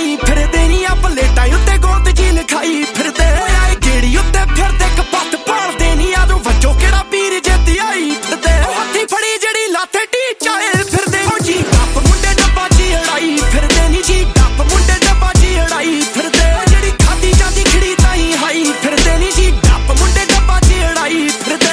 ਪਾਈ ਫਿਰਦੇ ਨੀ ਆ ਪਲੇਟਾਂ ਉੱਤੇ ਗੋਤ ਜੀ ਲਿਖਾਈ ਫਿਰਦੇ ਆਏ ਗੇੜੀ ਉੱਤੇ ਫਿਰਦੇ ਕਪੱਤ ਪਾਲਦੇ ਨੀ ਆਦੋਂ ਵੱਜੋ ਕਿਹੜਾ ਪੀਰ ਜਿੱਤ ਆਈ ਫਿਰਦੇ ਹੱਥੀ ਫੜੀ ਜਿਹੜੀ ਲਾਥੇ ਢੀਚਾਏ ਫਿਰਦੇ ਹੋ ਜੀ ਗੱਪ ਮੁੰਡੇ ਡੱਬਾ ਜੀ ਅੜਾਈ ਫਿਰਦੇ ਨੀ ਜੀ ਗੱਪ ਮੁੰਡੇ ਡੱਬਾ ਜੀ ਅੜਾਈ ਫਿਰਦੇ ਜਿਹੜੀ ਖਾਦੀ ਜਾਂਦੀ ਖਿੜੀ ਤਾਈ ਹਾਈ ਫਿਰਦੇ ਨੀ ਜੀ ਗੱਪ ਮੁੰਡੇ ਡੱਬਾ ਜੀ ਅੜਾਈ ਫਿਰਦੇ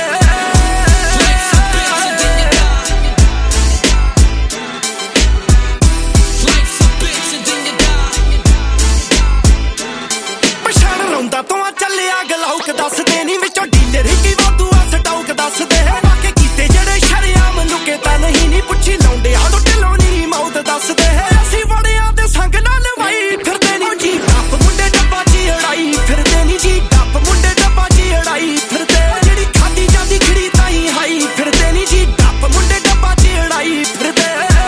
ਚੱਲਿਆ ਗਲਾਉਕ ਦੱਸਦੇ ਨੀ ਵਿੱਚੋਂ ਡੀਲਰ ਕੀ ਵਾਧੂ ਆ ਸਟਾਉਕ ਦੱਸਦੇ ਵਾਕੇ ਕੀਤੇ ਜਿਹੜੇ ਸ਼ਰਿਆਮ ਲੁਕੇ ਤਾਂ ਨਹੀਂ ਨੀ ਪੁੱਛੀ ਲਾਉਂਦੇ ਆਦੋਂ ਢਿੱਲੋਂ ਨੀ ਮੌਤ ਦੱਸਦੇ ਅਸੀਂ ਵੜਿਆਂ ਦੇ ਸੰਗ ਨਾਲ ਲਵਾਈ ਫਿਰਦੇ ਨੀ ਜੀ ਗੱਪ ਮੁੰਡੇ ਡੱਬਾ ਜੀ ਅੜਾਈ ਫਿਰਦੇ ਨੀ ਜੀ ਗੱਪ ਮੁੰਡੇ ਡੱਬਾ ਜੀ ਅੜਾਈ ਫਿਰਦੇ ਜਿਹੜੀ ਖਾਦੀ ਜਾਂਦੀ ਖਿੜੀ ਤਾਈ ਹਾਈ ਫਿਰਦੇ ਨੀ ਜੀ ਗੱਪ ਮੁੰਡੇ ਡੱਬਾ ਜੀ ਅੜਾਈ ਫਿਰਦੇ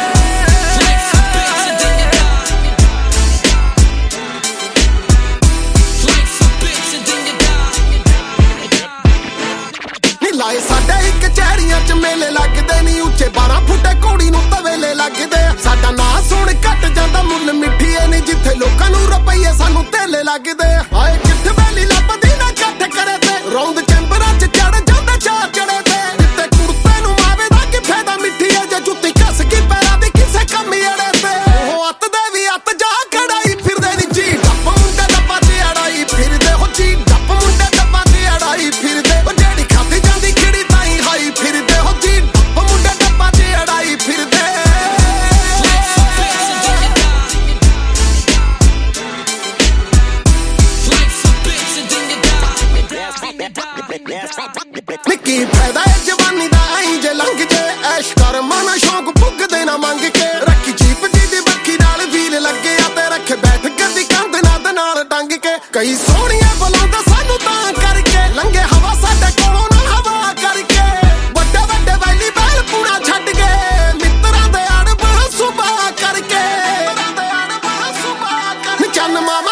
ਲਾਏ ਸਾਡੇ ਇੱਕ ਕਚਹਿਰੀਆਂ ਚ ਮੇਲੇ ਲੱਗਦੇ ਨੀ ਉੱਚੇ 12 ਫੁੱਟੇ ਘੋੜੀ ਨੂੰ ਤਵੇਲੇ ਲੱਗਦੇ ਸਾਡਾ ਨਾਂ ਸੁਣ ਘਟ ਜਾਂਦਾ ਮੁੱਲ ਮਿੱਠੀਏ ਨੀ ਜਿੱਥੇ ਲੋਕਾਂ ਨੂੰ ਰੁਪਈਏ ਸਾਨੂੰ ਤੇਲੇ ਲੱਗਦੇ ਆਏ ਕਿੱਥੇ ਵੈਲੀ ਲੱਭਦੀ ਨਾ ਇਕੱਠ ਕਰੇ ਤੇ ਰੌਂਦ ਚੈਂਬਰਾਂ ਚ ਚੜ ਜਾਂਦਾ ਚਾਰ ਚੜੇ ਤੇ ਜਿੱਤੇ ਕੁੜਤੇ ਨੂੰ ਮਾਵੇ ਦਾ ਕੀ ਫਾਇਦਾ ਮਿੱਠੀਏ ਜੇ ਜੁੱਤੀ ਕੱਸ ਗਈ ਪੈਰਾਂ ਦੀ ਕਿਸੇ ਕੰਮੀ ਅੜੇ ਤੇ ਉਹ ਅੱਤ ਦੇ ਵੀ ਅੱਤ ਜਾ ਕੜਾਈ ਫਿਰਦੇ ਨੀ ਜੀ ਡੱਪ ਮੁੰਡੇ ਡੱਬਾ ਦੀ ਅੜਾਈ ਫਿਰਦੇ ਹੋ ਜੀ ਡੱਪ ਮੁੰਡੇ ਡੱਬਾ ਦੀ ਅੜਾਈ ਫਿਰਦੇ ਉਹ ਜਿਹੜੀ ਖਾਦੀ ਜਾਂਦੀ ਖਿੜੀ ਤਾਈ ਹਾਈ ਫਿਰਦੇ ਹੋ ਜੀ ਡੱਪ ਮੁੰਡੇ ਡੱਬਾ ਦੀ ਅੜਾਈ ਫਿਰਦੇ ਨਿੱਕੀ ਫਾਇਦਾ ਏ ਜਵਾਨੀ ਦਾ ਆਈ ਜੇ ਲੰਘ ਜੇ ਐਸ਼ ਕਰ ਮਨ ਸ਼ੌਕ ਭੁੱਗਦੇ ਨਾ ਮੰਗ ਕੇ ਰੱਖੀ ਜੀਪ ਜੀ ਦੀ ਬੱਖੀ ਨਾਲ ਵੀਲ ਲੱਗੇ ਆ ਤੇ ਰੱਖੇ ਬੈਠ ਗੱਦੀ ਕੰਧ ਨਾਲ ਟੰਗ ਕੇ ਕਈ ਸੋਹਣੀਆਂ ਬੁਲਾਉਂਦਾ ਸਾਨੂੰ ਤਾਂ ਕਰਕੇ ਲੰਘੇ ਹਵਾ ਸਾਡੇ ਕੋਲੋਂ ਨਾ ਹਵਾ ਕਰਕੇ ਵੱਡੇ ਵੱਡੇ ਵੈਲੀ ਬੈਲ ਪੂਰਾ ਛੱਡ ਕੇ ਮਿੱਤਰਾਂ ਦੇ ਅੜ ਬੜਾ ਸੁਭਾ ਕਰਕੇ ਚੰਨ ਮਾਮਾ